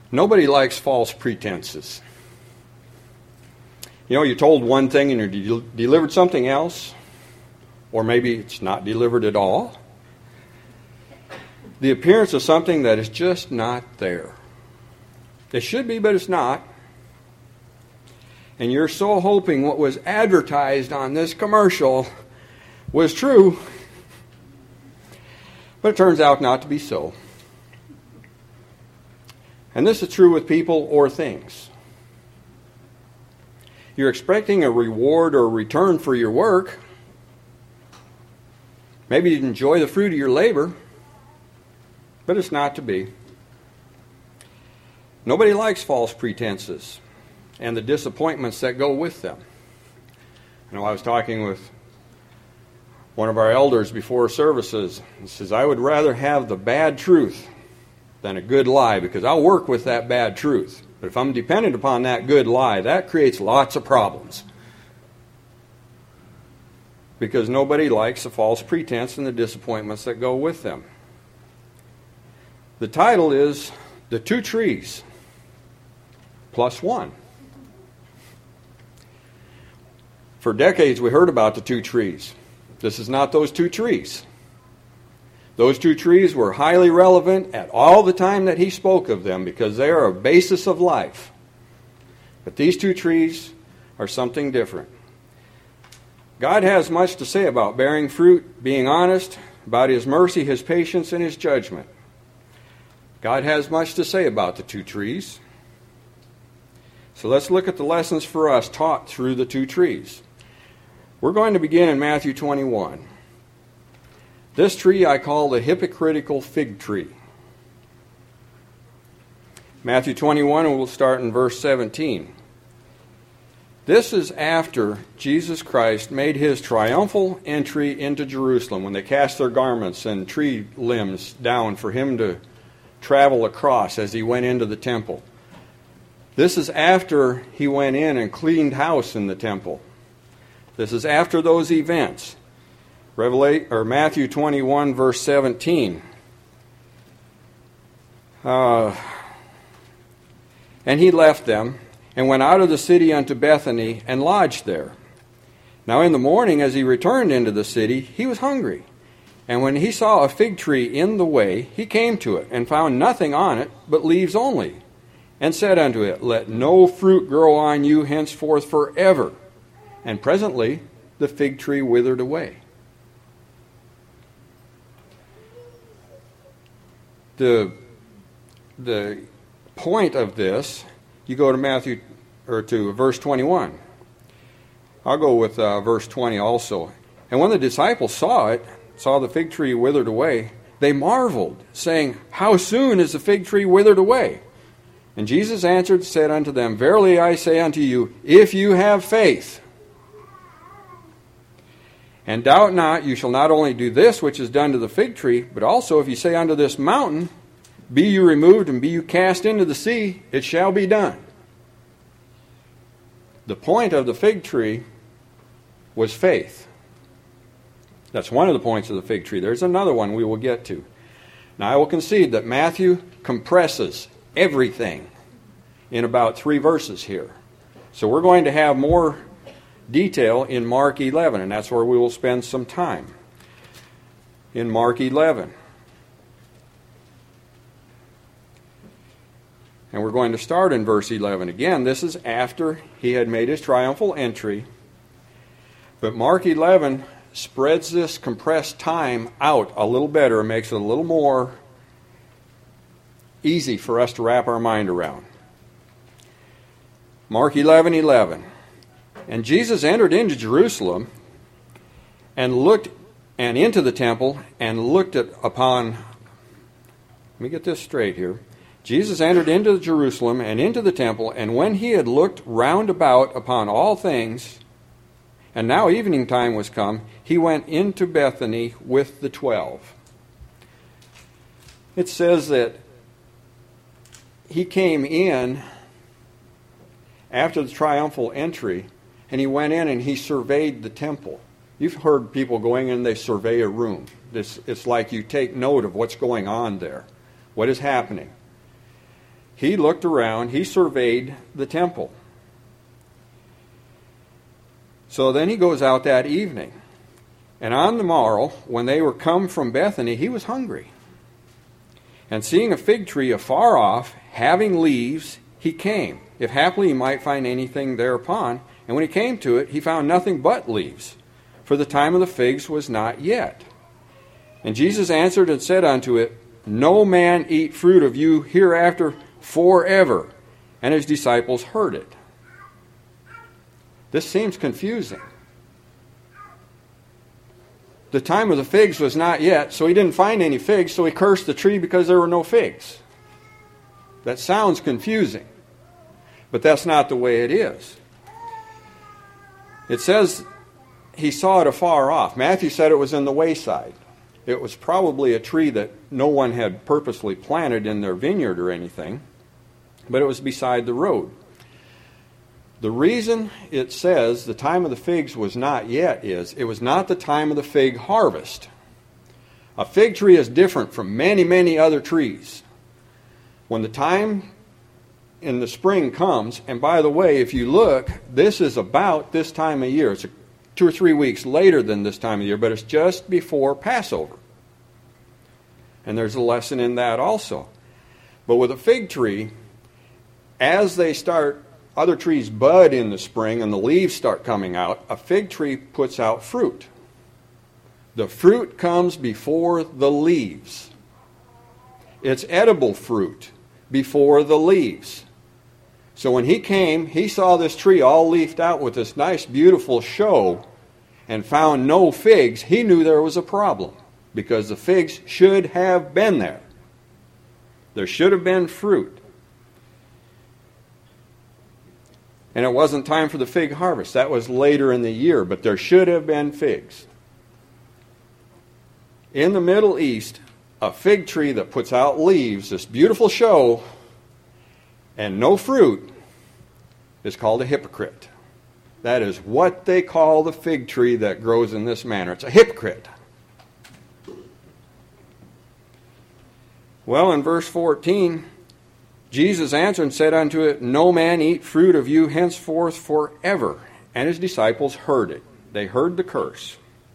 Nobody likes false pretenses. You know, you're told one thing and you're delivered something else, or maybe it's not delivered at all. The appearance of something that is just not there. It should be, but it's not. And you're so hoping what was advertised on this commercial was true, but it turns out not to be so. And this is true with people or things. You're expecting a reward or a return for your work. Maybe you'd enjoy the fruit of your labor, but it's not to be. Nobody likes false pretenses and the disappointments that go with them. I know I was talking with one of our elders before services. He says, I would rather have the bad truth than a good lie, because I'll work with that bad truth. But if I'm dependent upon that good lie, that creates lots of problems. Because nobody likes the false pretense and the disappointments that go with them. The title is The Two Trees Plus One. For decades we heard about the two trees. This is not those two trees. Those two trees were highly relevant at all the time that he spoke of them, because they are a basis of life. But these two trees are something different. God has much to say about bearing fruit, being honest, about His mercy, His patience, and His judgment. God has much to say about the two trees. So let's look at the lessons for us taught through the two trees. We're going to begin in Matthew 21. This tree I call the hypocritical fig tree. Matthew 21, and we'll start in verse 17. This is after Jesus Christ made His triumphal entry into Jerusalem, when they cast their garments and tree limbs down for Him to travel across as He went into the temple. This is after He went in and cleaned house in the temple. This is after those events. Matthew 21, verse 17. And He left them, and went out of the city unto Bethany, and lodged there. Now in the morning, as He returned into the city, He was hungry. And when He saw a fig tree in the way, He came to it, and found nothing on it, but leaves only, and said unto it, Let no fruit grow on you henceforth forever. And presently the fig tree withered away. The point of this, you go to verse 21. I'll go with verse 20 also. And when the disciples saw the fig tree withered away, they marveled, saying, How soon is the fig tree withered away? And Jesus answered, said unto them, Verily I say unto you, if you have faith, and doubt not, you shall not only do this which is done to the fig tree, but also if you say unto this mountain, Be you removed and be you cast into the sea, it shall be done. The point of the fig tree was faith. That's one of the points of the fig tree. There's another one we will get to. Now I will concede that Matthew compresses everything in about 3 verses here. So we're going to have more detail in Mark 11, and that's where we will spend some time. In Mark 11. And we're going to start in verse 11. Again, this is after He had made His triumphal entry. But Mark 11 spreads this compressed time out a little better and makes it a little more easy for us to wrap our mind around. Mark 11:11. And Jesus entered into Jerusalem and into the temple and looked upon. Let me get this straight here. Jesus entered into Jerusalem and into the temple, and when He had looked round about upon all things, and now evening time was come, He went into Bethany with the 12. It says that He came in after the triumphal entry, and He went in and He surveyed the temple. You've heard people going in, they survey a room. It's like you take note of what's going on there, what is happening. he looked around, he surveyed the temple. So then he goes out that evening. And on the morrow, when they were come from Bethany, he was hungry. And seeing a fig tree afar off, having leaves, he came, if haply he might find anything thereupon. And when he came to it, he found nothing but leaves, for the time of the figs was not yet. And Jesus answered and said unto it, No man eat fruit of you hereafter forever. And his disciples heard it. This seems confusing. The time of the figs was not yet, so he didn't find any figs, so he cursed the tree because there were no figs. That sounds confusing, but that's not the way it is. It says he saw it afar off. Matthew said it was in the wayside. It was probably a tree that no one had purposely planted in their vineyard or anything, but it was beside the road. The reason it says the time of the figs was not yet is it was not the time of the fig harvest. A fig tree is different from many, many other trees. When the time in the spring comes, and by the way, if you look, this is about this time of year. It's 2 or 3 weeks later than this time of year, but it's just before Passover. And there's a lesson in that also. But with a fig tree, as they start, other trees bud in the spring and the leaves start coming out, a fig tree puts out fruit. The fruit comes before the leaves. It's edible fruit before the leaves. So when he came, he saw this tree all leafed out with this nice, beautiful show and found no figs. He knew there was a problem because the figs should have been there. There should have been fruit. And it wasn't time for the fig harvest. That was later in the year, but there should have been figs. In the Middle East, a fig tree that puts out leaves, this beautiful show, and no fruit, is called a hypocrite. That is what they call the fig tree that grows in this manner. It's a hypocrite. Well, in verse 14, Jesus answered and said unto it, No man eat fruit of you henceforth forever. And his disciples heard it. They heard the curse.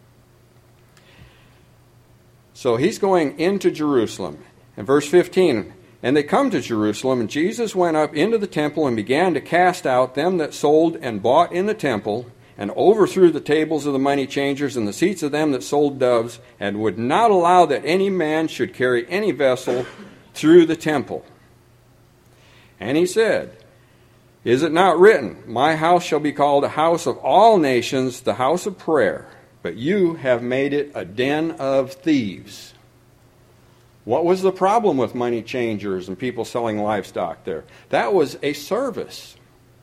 So he's going into Jerusalem. In verse 15, And they come to Jerusalem, and Jesus went up into the temple and began to cast out them that sold and bought in the temple, and overthrew the tables of the money changers and the seats of them that sold doves, and would not allow that any man should carry any vessel through the temple. And he said, Is it not written, My house shall be called a house of all nations, the house of prayer, but you have made it a den of thieves. What was the problem with money changers and people selling livestock there? That was a service.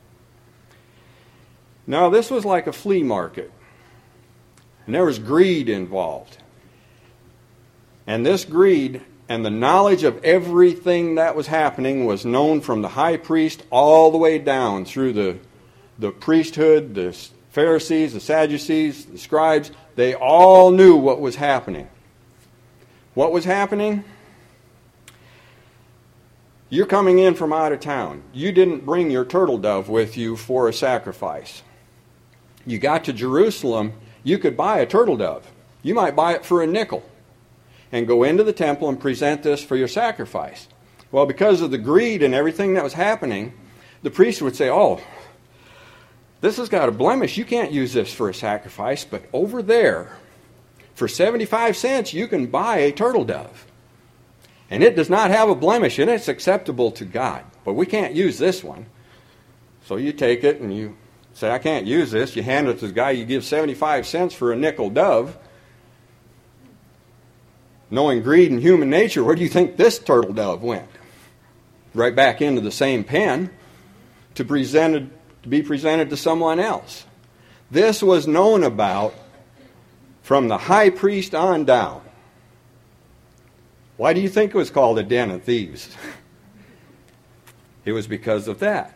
Now, this was like a flea market, and there was greed involved. And this greed and the knowledge of everything that was happening was known from the high priest all the way down through the priesthood, the Pharisees, the Sadducees, the scribes. They all knew what was happening. What was happening? You're coming in from out of town. You didn't bring your turtle dove with you for a sacrifice. You got to Jerusalem, you could buy a turtle dove. You might buy it for a nickel and go into the temple and present this for your sacrifice. Well, because of the greed and everything that was happening, the priest would say, Oh, this has got a blemish. You can't use this for a sacrifice, but over there, for 75 cents, you can buy a turtle dove. And it does not have a blemish, and it's acceptable to God. But we can't use this one. So you take it and you say, I can't use this. You hand it to the guy, you give 75 cents for a nickel dove. Knowing greed and human nature, where do you think this turtle dove went? Right back into the same pen to be presented to someone else. This was known about from the high priest on down. Why do you think it was called a den of thieves? It was because of that.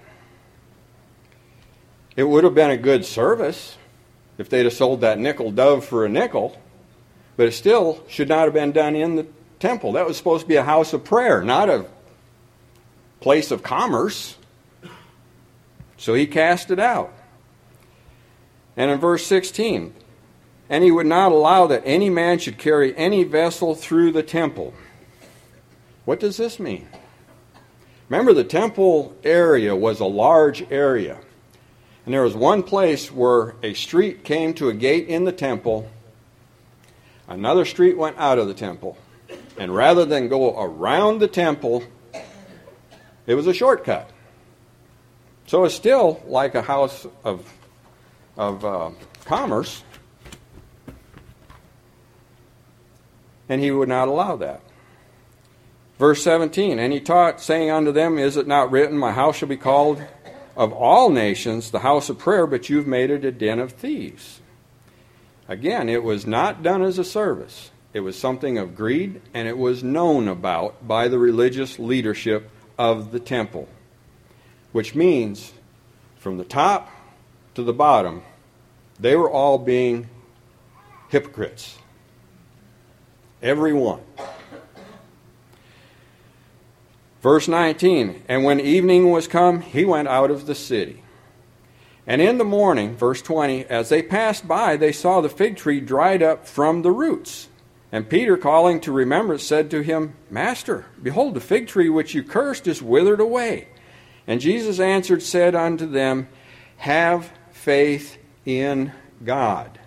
It would have been a good service if they'd have sold that nickel dove for a nickel, but it still should not have been done in the temple. That was supposed to be a house of prayer, not a place of commerce. So he cast it out. And in verse 16, and he would not allow that any man should carry any vessel through the temple. What does this mean? Remember, the temple area was a large area. And there was one place where a street came to a gate in the temple. Another street went out of the temple. And rather than go around the temple, it was a shortcut. So it's still like a house of commerce. And he would not allow that. Verse 17, and he taught, saying unto them, is it not written, my house shall be called of all nations the house of prayer, but you've made it a den of thieves. Again, it was not done as a service. It was something of greed, and it was known about by the religious leadership of the temple. Which means, from the top to the bottom, they were all being hypocrites. Every one. Verse 19, and when evening was come, he went out of the city. And in the morning, verse 20, as they passed by, they saw the fig tree dried up from the roots. And Peter, calling to remembrance, said to him, Master, behold, the fig tree which you cursed is withered away. And Jesus answered, said unto them, have faith in God.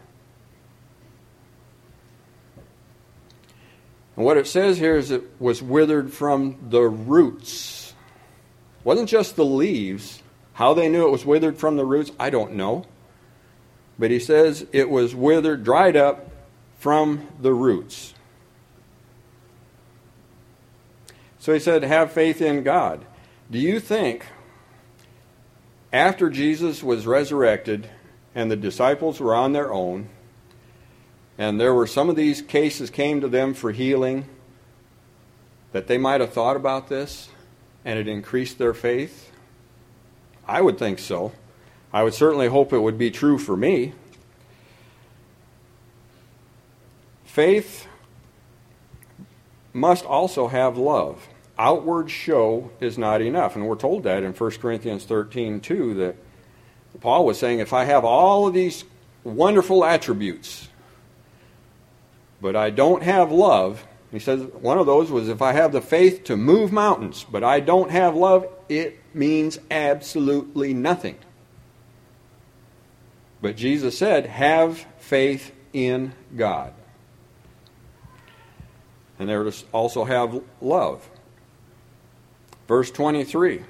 And what it says here is it was withered from the roots. It wasn't just the leaves. How they knew it was withered from the roots, I don't know. But he says it was withered, dried up from the roots. So he said, have faith in God. Do you think after Jesus was resurrected and the disciples were on their own, and there were some of these cases came to them for healing, that they might have thought about this and it increased their faith? I would think so. I would certainly hope it would be true for me. Faith must also have love. Outward show is not enough. And we're told that in 1 Corinthians 13:2, that Paul was saying, if I have all of these wonderful attributes, but I don't have love, he says one of those was if I have the faith to move mountains, but I don't have love, it means absolutely nothing. But Jesus said, have faith in God. And there to also have love. Verse 23.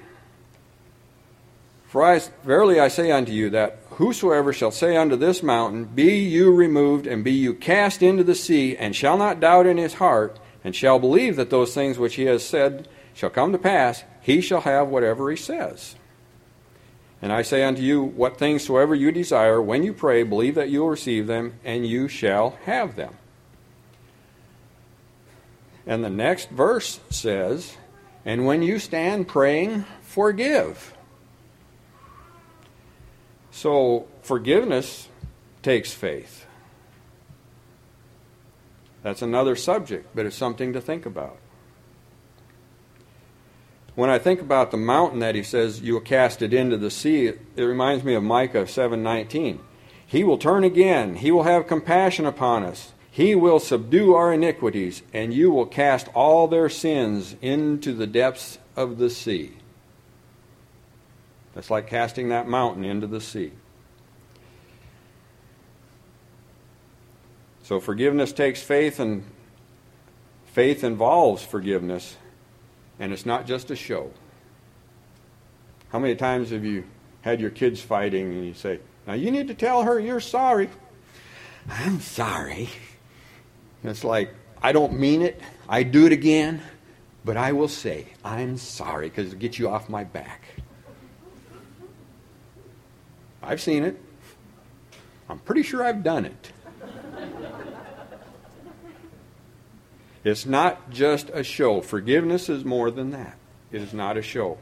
For verily I say unto you, that whosoever shall say unto this mountain, be you removed, and be you cast into the sea, and shall not doubt in his heart, and shall believe that those things which he has said shall come to pass, he shall have whatever he says. And I say unto you, what things soever you desire, when you pray, believe that you will receive them, and you shall have them. And the next verse says, and when you stand praying, forgive. So forgiveness takes faith. That's another subject, but it's something to think about. When I think about the mountain that he says you will cast it into the sea, it reminds me of Micah 7:19. He will turn again. He will have compassion upon us. He will subdue our iniquities, and you will cast all their sins into the depths of the sea. That's like casting that mountain into the sea. So forgiveness takes faith, and faith involves forgiveness, and it's not just a show. How many times have you had your kids fighting and you say, now you need to tell her you're sorry. I'm sorry. And it's like, I don't mean it. I do it again, but I will say, I'm sorry, because it'll get you off my back. I've seen it. I'm pretty sure I've done it. It's not just a show. Forgiveness is more than that. It is not a show.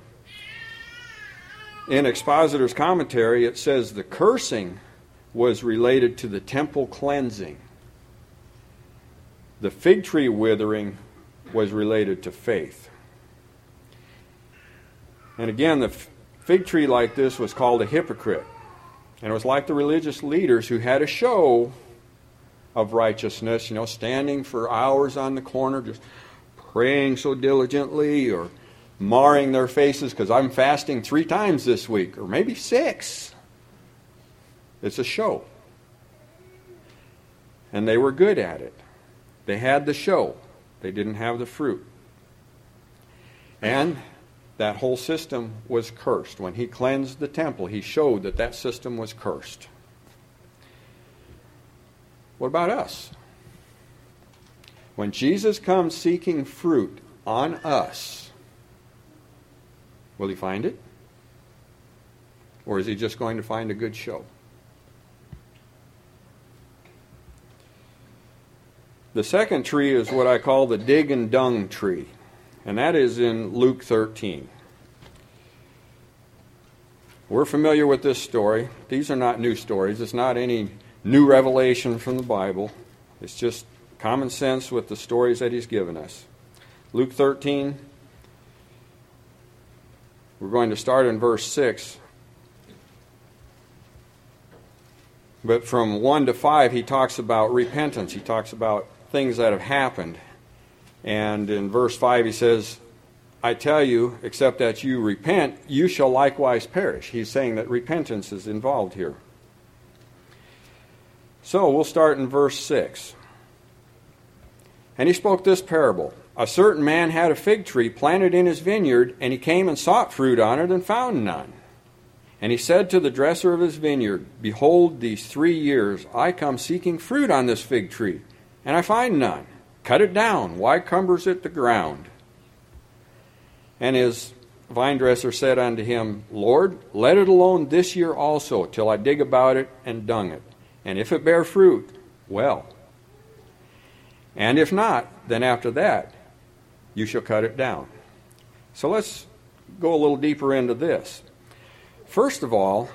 In Expositor's commentary, it says the cursing was related to the temple cleansing. The fig tree withering was related to faith. And again, the fig tree like this was called a hypocrite. And it was like the religious leaders who had a show of righteousness, standing for hours on the corner, just praying so diligently, or marring their faces because I'm fasting 3 times this week, or maybe 6. It's a show. And they were good at it. They had the show. They didn't have the fruit. And that whole system was cursed. When he cleansed the temple, he showed that that system was cursed. What about us? When Jesus comes seeking fruit on us, will he find it? Or is he just going to find a good show? The second tree is what I call the dig and dung tree. And that is in Luke 13. We're familiar with this story. These are not new stories. It's not any new revelation from the Bible. It's just common sense with the stories that he's given us. Luke 13, we're going to start in verse 6. But from 1 to 5, he talks about repentance. He talks about things that have happened. And in verse 5 he says, I tell you, except that you repent, you shall likewise perish. He's saying that repentance is involved here. So we'll start in verse 6. And he spoke this parable. A certain man had a fig tree planted in his vineyard, and he came and sought fruit on it and found none. And he said to the dresser of his vineyard, Behold, these 3 years I come seeking fruit on this fig tree, and I find none. Cut it down. Why cumbers it the ground? And his vine dresser said unto him, Lord, let it alone this year also, till I dig about it and dung it. And if it bear fruit, well. And if not, then after that, you shall cut it down. So let's go a little deeper into this. First of all,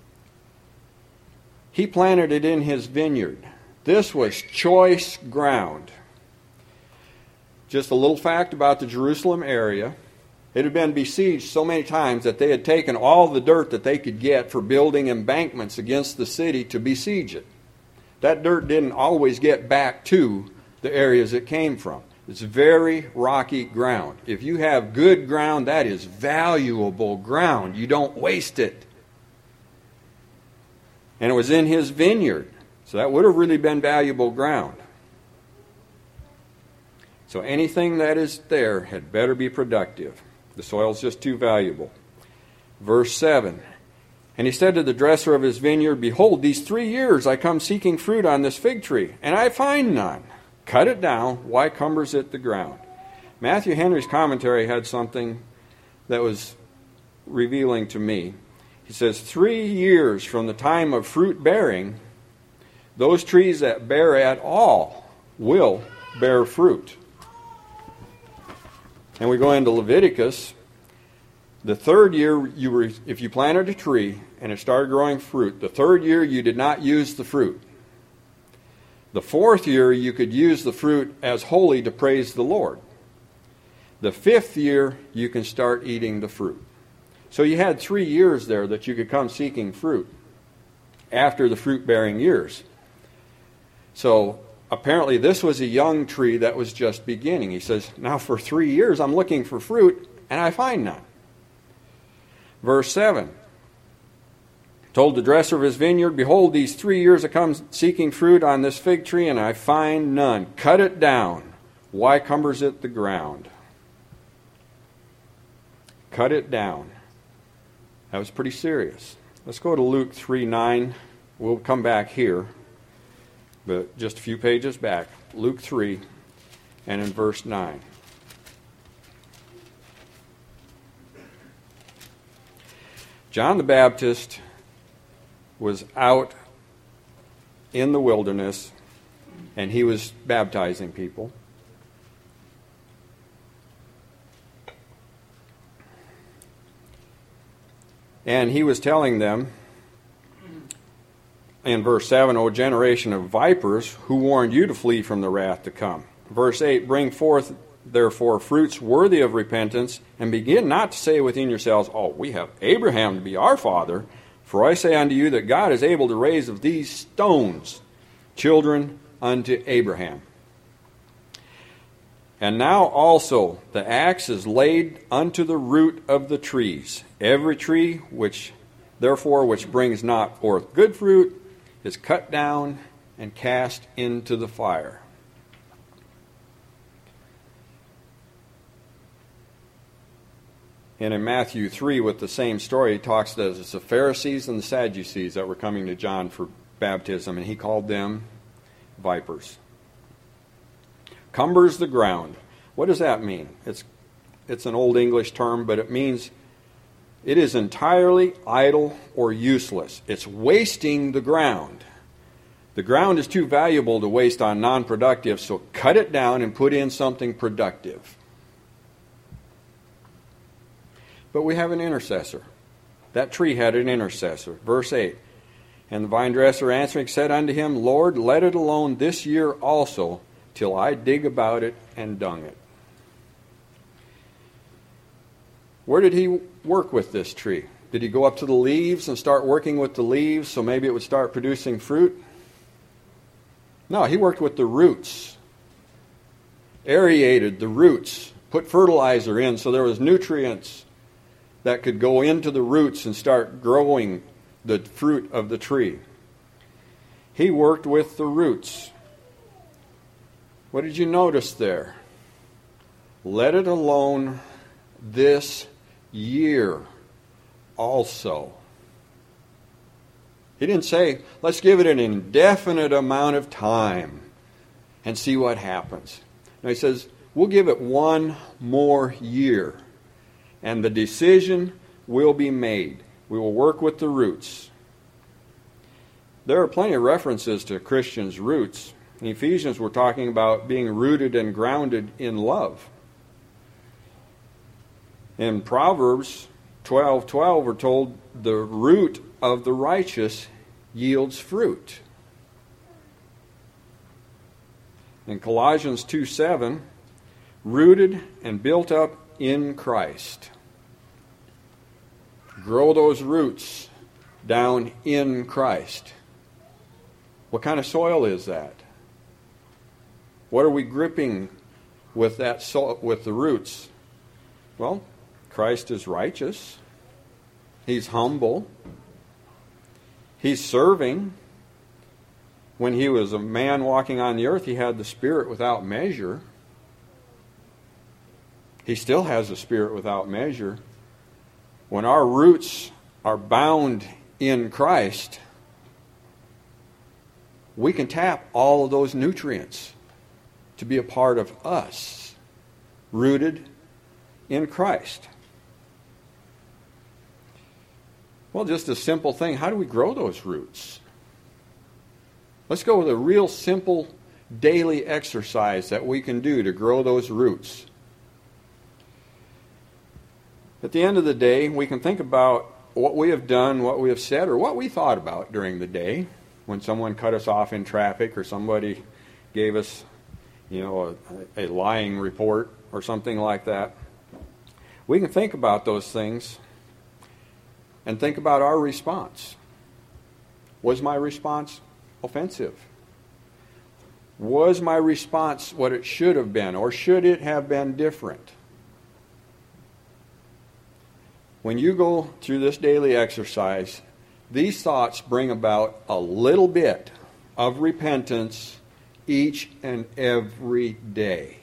he planted it in his vineyard. This was choice ground. Just a little fact about the Jerusalem area. It had been besieged so many times that they had taken all the dirt that they could get for building embankments against the city to besiege it. That dirt didn't always get back to the areas it came from. It's very rocky ground. If you have good ground, that is valuable ground. You don't waste it. And it was in his vineyard. So that would have really been valuable ground. So anything that is there had better be productive. The soil's just too valuable. Verse 7. And he said to the dresser of his vineyard, Behold, these 3 years I come seeking fruit on this fig tree, and I find none. Cut it down. Why cumbers it the ground? Matthew Henry's commentary had something that was revealing to me. He says, 3 years from the time of fruit bearing, those trees that bear at all will bear fruit. And we go into Leviticus. The 3rd year, if you planted a tree and it started growing fruit, the 3rd year you did not use the fruit. The 4th year you could use the fruit as holy to praise the Lord. The 5th year you can start eating the fruit. So you had 3 years there that you could come seeking fruit after the fruit-bearing years. So apparently this was a young tree that was just beginning. He says, now for 3 years I'm looking for fruit, and I find none. Verse 7. Told the dresser of his vineyard, Behold, these 3 years I come seeking fruit on this fig tree, and I find none. Cut it down. Why cumbers it the ground? Cut it down. That was pretty serious. Let's go to Luke 3:9. We'll come back here, but just a few pages back. Luke 3 and in verse 9. John the Baptist was out in the wilderness and he was baptizing people. And he was telling them in verse 7, O generation of vipers, who warned you to flee from the wrath to come? Verse 8, bring forth therefore fruits worthy of repentance, and begin not to say within yourselves, oh, we have Abraham to be our father. For I say unto you that God is able to raise of these stones children unto Abraham. And now also the axe is laid unto the root of the trees. Every tree which brings not forth good fruit is cut down and cast into the fire. And in Matthew 3, with the same story, he talks that it's the Pharisees and the Sadducees that were coming to John for baptism, and he called them vipers. Cumbers the ground. What does that mean? It's an old English term, but it means it is entirely idle or useless. It's wasting the ground. The ground is too valuable to waste on non-productive, so cut it down and put in something productive. But we have an intercessor. That tree had an intercessor. Verse 8. And the vine dresser answering said unto him, Lord, let it alone this year also, till I dig about it and dung it. Where did he work with this tree? Did he go up to the leaves and start working with the leaves so maybe it would start producing fruit? No, he worked with the roots. Aerated the roots. Put fertilizer in so there was nutrients that could go into the roots and start growing the fruit of the tree. He worked with the roots. What did you notice there? Let it alone this year also. He didn't say, let's give it an indefinite amount of time and see what happens. No, he says, we'll give it one more year. And the decision will be made. We will work with the roots. There are plenty of references to Christians' roots. In Ephesians, we're talking about being rooted and grounded in love. In Proverbs 12:12, we're told the root of the righteous yields fruit. In Colossians 2:7, rooted and built up in Christ. Grow those roots down in Christ. What kind of soil is that? What are we gripping with that soil, with the roots? Well, Christ is righteous. He's humble. He's serving. When he was a man walking on the earth, he had the Spirit without measure. He still has a Spirit without measure. When our roots are bound in Christ, we can tap all of those nutrients to be a part of us, rooted in Christ. Well, just a simple thing. How do we grow those roots? Let's go with a real simple daily exercise that we can do to grow those roots. At the end of the day, we can think about what we have done, what we have said, or what we thought about during the day. When someone cut us off in traffic, or somebody gave us, a lying report or something like that. We can think about those things and think about our response. Was my response offensive? Was my response what it should have been, or should it have been different? When you go through this daily exercise, these thoughts bring about a little bit of repentance each and every day.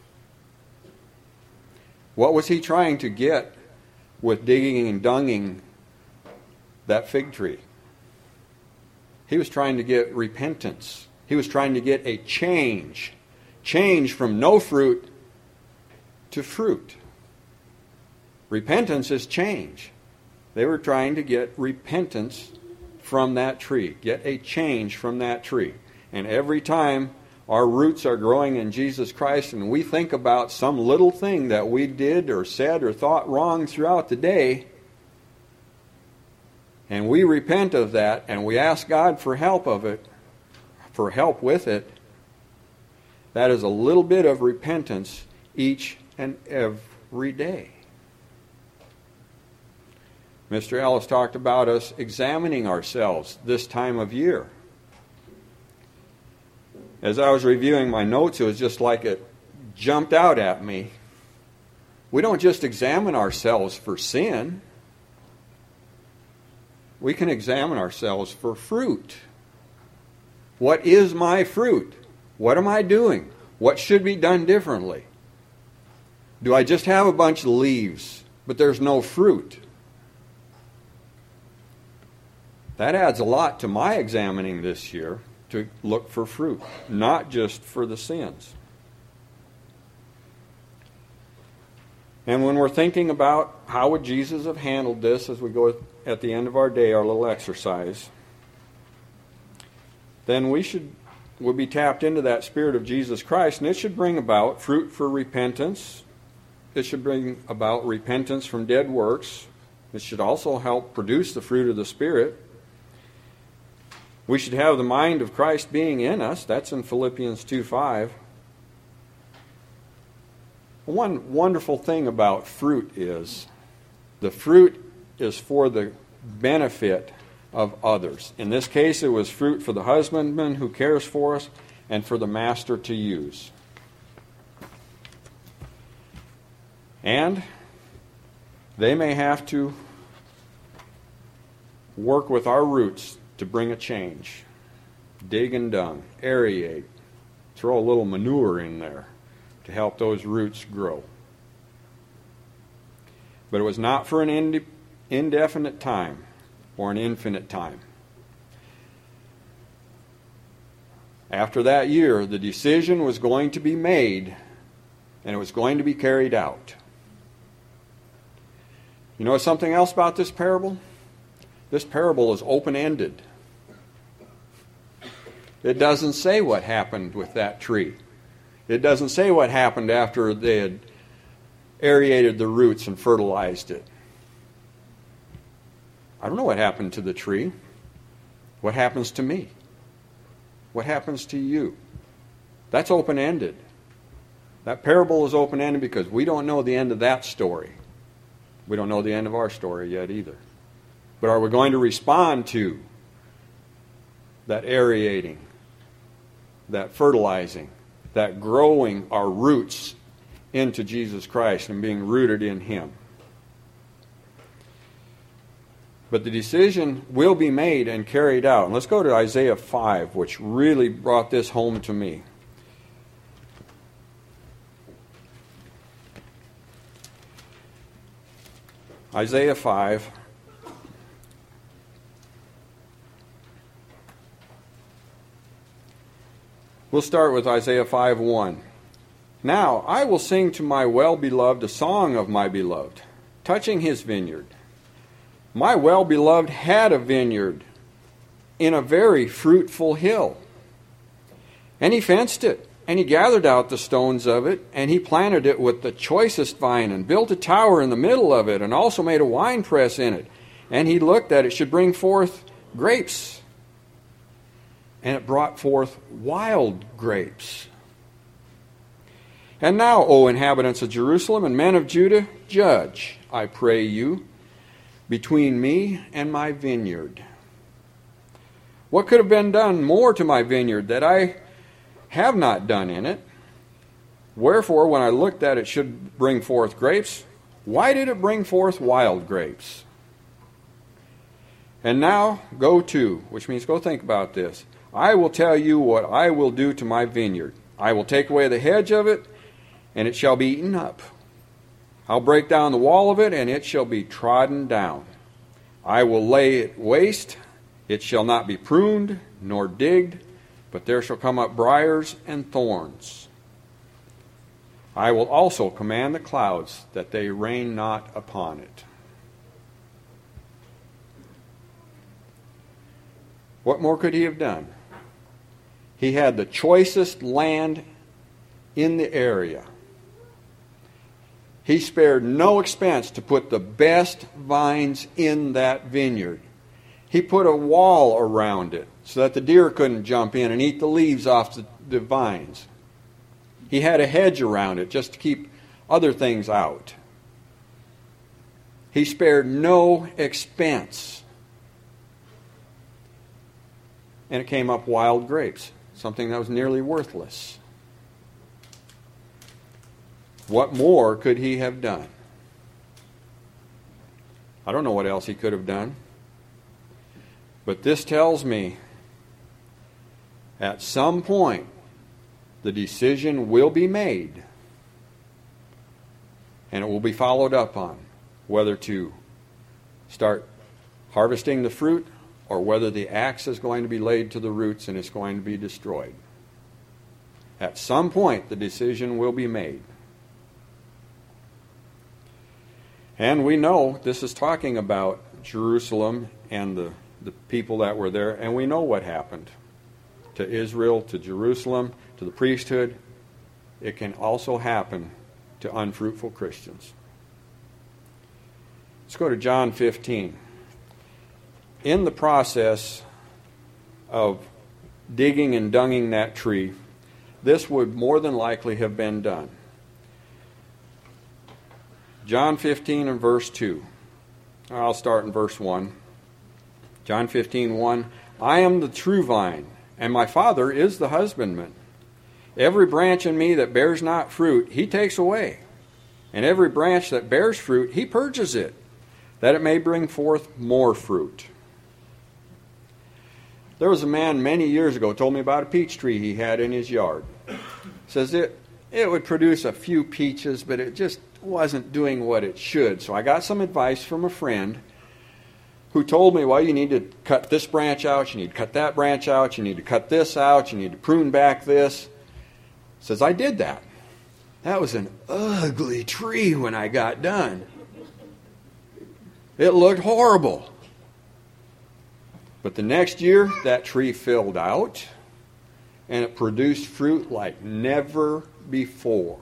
What was he trying to get with digging and dunging that fig tree? He was trying to get repentance. He was trying to get a change. Change from no fruit to fruit. Repentance is change. They were trying to get repentance from that tree, get a change from that tree. And every time our roots are growing in Jesus Christ and we think about some little thing that we did or said or thought wrong throughout the day, and we repent of that and we ask God for help with it, that is a little bit of repentance each and every day. Mr. Ellis talked about us examining ourselves this time of year. As I was reviewing my notes, it was just like it jumped out at me. We don't just examine ourselves for sin. We can examine ourselves for fruit. What is my fruit? What am I doing? What should be done differently? Do I just have a bunch of leaves, but there's no fruit? That adds a lot to my examining this year, to look for fruit, not just for the sins. And when we're thinking about how would Jesus have handled this as we go at the end of our day, our little exercise, then we'll be tapped into that Spirit of Jesus Christ, and it should bring about fruit for repentance. It should bring about repentance from dead works. It should also help produce the fruit of the Spirit. We should have the mind of Christ being in us. That's in Philippians 2:5. One wonderful thing about fruit is the fruit is for the benefit of others. In this case, it was fruit for the husbandman who cares for us and for the master to use. And they may have to work with our roots to bring a change. Dig and dung, aerate, throw a little manure in there to help those roots grow. But it was not for an indefinite time or an infinite time. After that year, the decision was going to be made and it was going to be carried out. You know something else about this parable? This parable is open-ended. It doesn't say what happened with that tree. It doesn't say what happened after they had aerated the roots and fertilized it. I don't know what happened to the tree. What happens to me? What happens to you? That's open-ended. That parable is open-ended because we don't know the end of that story. We don't know the end of our story yet either. But are we going to respond to that aerating, that fertilizing, that growing our roots into Jesus Christ and being rooted in Him? But the decision will be made and carried out. And let's go to Isaiah 5, which really brought this home to me. Isaiah 5. We'll start with Isaiah 5:1. Now I will sing to my well-beloved a song of my beloved, touching his vineyard. My well-beloved had a vineyard in a very fruitful hill. And he fenced it, and he gathered out the stones of it, and he planted it with the choicest vine, and built a tower in the middle of it, and also made a winepress in it. And he looked that it should bring forth grapes. And it brought forth wild grapes. And now, O inhabitants of Jerusalem and men of Judah, judge, I pray you, between me and my vineyard. What could have been done more to my vineyard that I have not done in it? Wherefore, when I looked that it should bring forth grapes, why did it bring forth wild grapes? And now, go to, which means go think about this. I will tell you what I will do to my vineyard. I will take away the hedge of it, and it shall be eaten up. I'll break down the wall of it, and it shall be trodden down. I will lay it waste. It shall not be pruned, nor digged, but there shall come up briars and thorns. I will also command the clouds that they rain not upon it. What more could he have done? He had the choicest land in the area. He spared no expense to put the best vines in that vineyard. He put a wall around it so that the deer couldn't jump in and eat the leaves off the vines. He had a hedge around it just to keep other things out. He spared no expense. And it came up wild grapes, something that was nearly worthless. What more could he have done? I don't know what else he could have done. But this tells me at some point the decision will be made and it will be followed up on whether to start harvesting the fruit or whether the axe is going to be laid to the roots and it's going to be destroyed. At some point the decision will be made. And we know this is talking about Jerusalem and the people that were there, and we know what happened to Israel, to Jerusalem, to the priesthood. It can also happen to unfruitful Christians. Let's go to John 15. In the process of digging and dunging that tree, this would more than likely have been done. John 15 and verse 2. I'll start in verse 1. John 15:1. I am the true vine, and my Father is the husbandman. Every branch in me that bears not fruit, he takes away. And every branch that bears fruit, he purges it, that it may bring forth more fruit. There was a man many years ago told me about a peach tree he had in his yard. Says it would produce a few peaches, but it just wasn't doing what it should. So I got some advice from a friend who told me, well, you need to cut this branch out, you need to cut that branch out, you need to cut this out, you need to prune back this. Says, I did that. That was an ugly tree when I got done. It looked horrible. But the next year, that tree filled out, and it produced fruit like never before.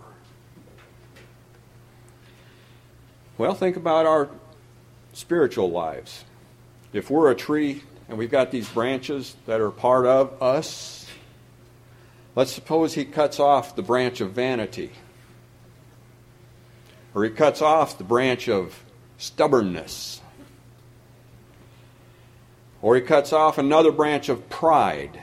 Well, think about our spiritual lives. If we're a tree and we've got these branches that are part of us, let's suppose he cuts off the branch of vanity. Or he cuts off the branch of stubbornness. Or he cuts off another branch of pride.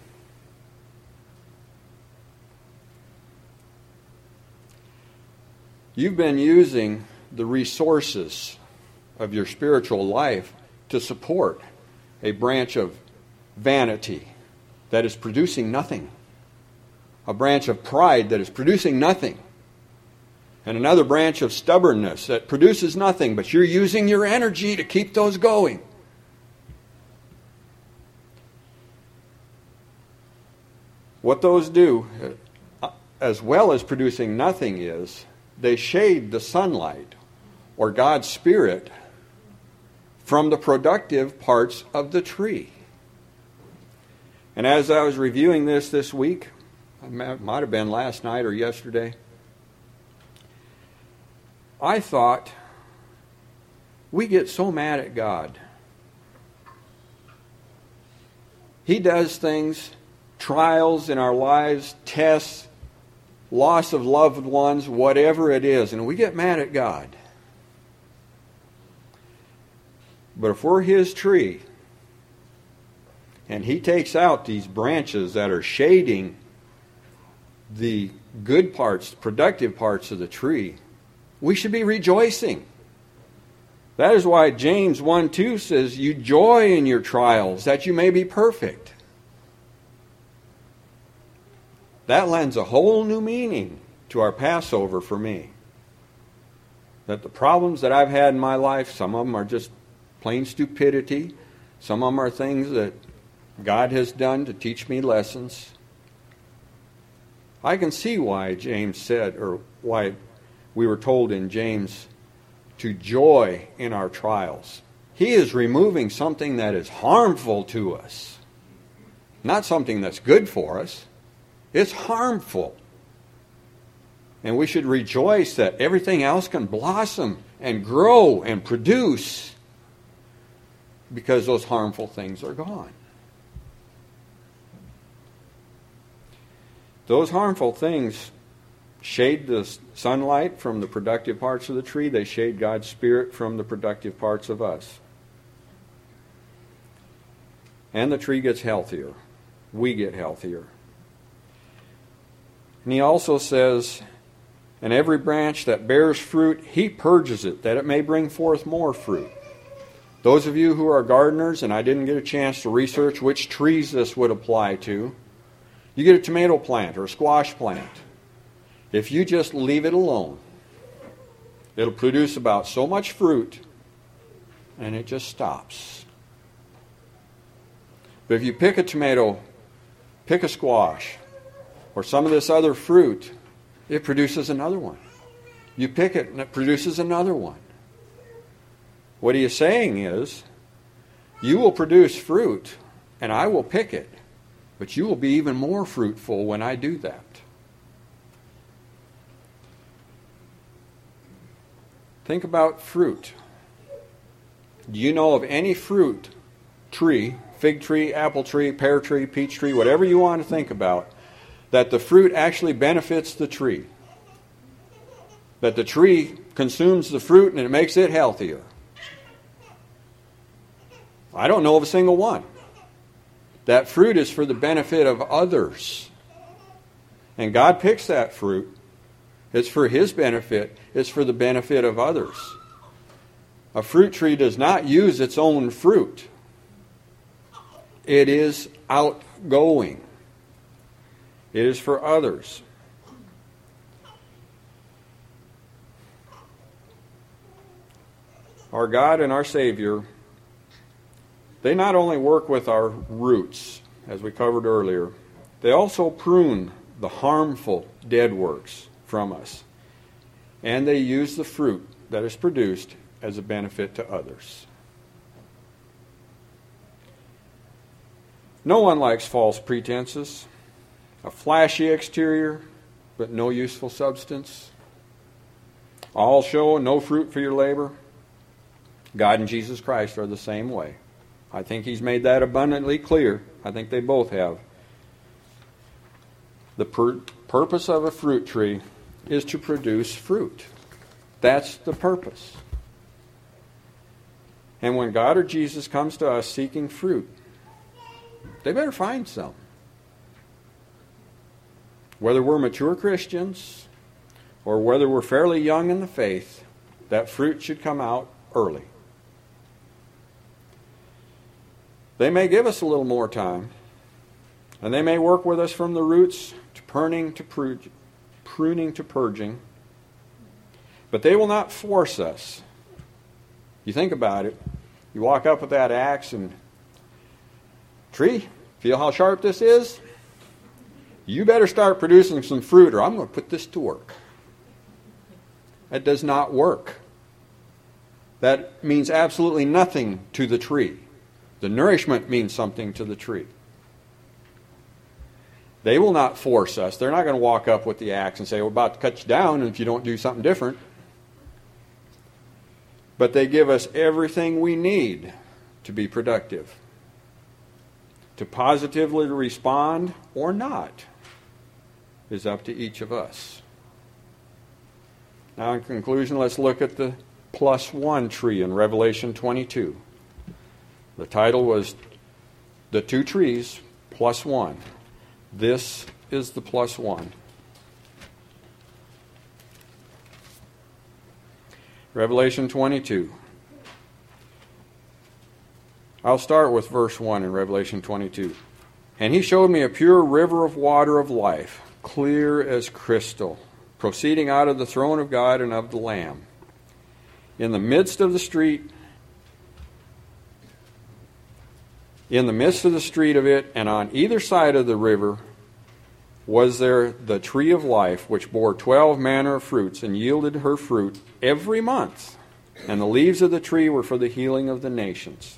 You've been using the resources of your spiritual life to support a branch of vanity that is producing nothing. A branch of pride that is producing nothing. And another branch of stubbornness that produces nothing, but you're using your energy to keep those going. What those do, as well as producing nothing, is they shade the sunlight or God's Spirit from the productive parts of the tree. And as I was reviewing this week, it might have been last night or yesterday, I thought, we get so mad at God. He does things, trials in our lives, tests, loss of loved ones, whatever it is, and we get mad at God. But if we're His tree, and He takes out these branches that are shading the good parts, productive parts of the tree, we should be rejoicing. That is why James 1:2 says, you joy in your trials, that you may be perfect. That lends a whole new meaning to our Passover for me. That the problems that I've had in my life, some of them are just plain stupidity. Some of them are things that God has done to teach me lessons. I can see why James said, or why we were told in James to joy in our trials. He is removing something that is harmful to us. Not something that's good for us. It's harmful. And we should rejoice that everything else can blossom and grow and produce because those harmful things are gone. Those harmful things shade the sunlight from the productive parts of the tree. They shade God's Spirit from the productive parts of us. And the tree gets healthier. We get healthier. And he also says, and every branch that bears fruit, he purges it, that it may bring forth more fruit. Those of you who are gardeners, and I didn't get a chance to research which trees this would apply to, you get a tomato plant or a squash plant. If you just leave it alone, it'll produce about so much fruit, and it just stops. But if you pick a tomato, pick a squash, or some of this other fruit, it produces another one. You pick it and it produces another one. What he is saying is, you will produce fruit and I will pick it, but you will be even more fruitful when I do that. Think about fruit. Do you know of any fruit tree, fig tree, apple tree, pear tree, peach tree, whatever you want to think about, that the fruit actually benefits the tree? That the tree consumes the fruit and it makes it healthier? I don't know of a single one. That fruit is for the benefit of others. And God picks that fruit. It's for His benefit. It's for the benefit of others. A fruit tree does not use its own fruit. It is outgoing. It is for others. Our God and our Savior, they not only work with our roots, as we covered earlier, they also prune the harmful dead works from us. And they use the fruit that is produced as a benefit to others. No one likes false pretenses. A flashy exterior, but no useful substance. All show, no fruit for your labor. God and Jesus Christ are the same way. I think He's made that abundantly clear. I think they both have. The purpose of a fruit tree is to produce fruit. That's the purpose. And when God or Jesus comes to us seeking fruit, they better find some. Whether we're mature Christians or whether we're fairly young in the faith, that fruit should come out early. They may give us a little more time, and they may work with us from the roots to pruning to purging, but they will not force us. You think about it. You walk up with that axe and, tree, feel how sharp this is? You better start producing some fruit or I'm going to put this to work. That does not work. That means absolutely nothing to the tree. The nourishment means something to the tree. They will not force us. They're not going to walk up with the axe and say, we're about to cut you down if you don't do something different. But they give us everything we need to be productive. To positively respond or not is up to each of us. Now in conclusion, let's look at the +1 tree in Revelation 22. The title was The Two Trees +1. This is the +1. Revelation 22. I'll start with verse 1 in Revelation 22. And he showed me a pure river of water of life, clear as crystal, proceeding out of the throne of God and of the Lamb. In the midst of the street of it, and on either side of the river, was there the tree of life, which bore 12 manner of fruits, and yielded her fruit every month. And the leaves of the tree were for the healing of the nations.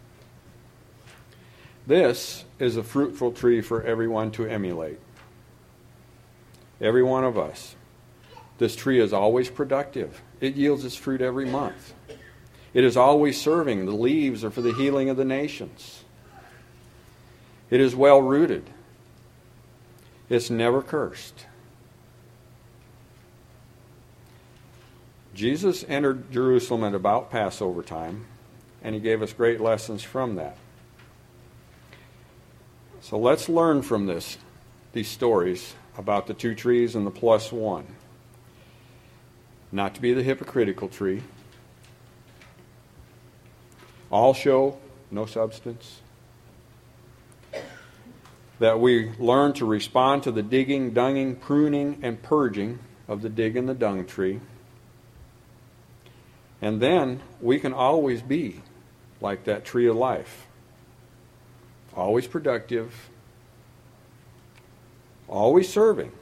This is a fruitful tree for everyone to emulate. Every one of us. This tree is always productive. It yields its fruit every month. It is always serving. The leaves are for the healing of the nations. It is well rooted. It's never cursed. Jesus entered Jerusalem at about Passover time, and he gave us great lessons from that. So let's learn from these stories about the two trees and the plus one. Not to be the hypocritical tree. All show, no substance. That we learn to respond to the digging, dunging, pruning, and purging of the dig and the dung tree. And then we can always be like that tree of life. Always productive. Always serving.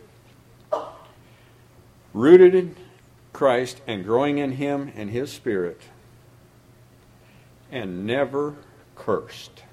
Rooted in Christ and growing in Him and His Spirit. And never cursed.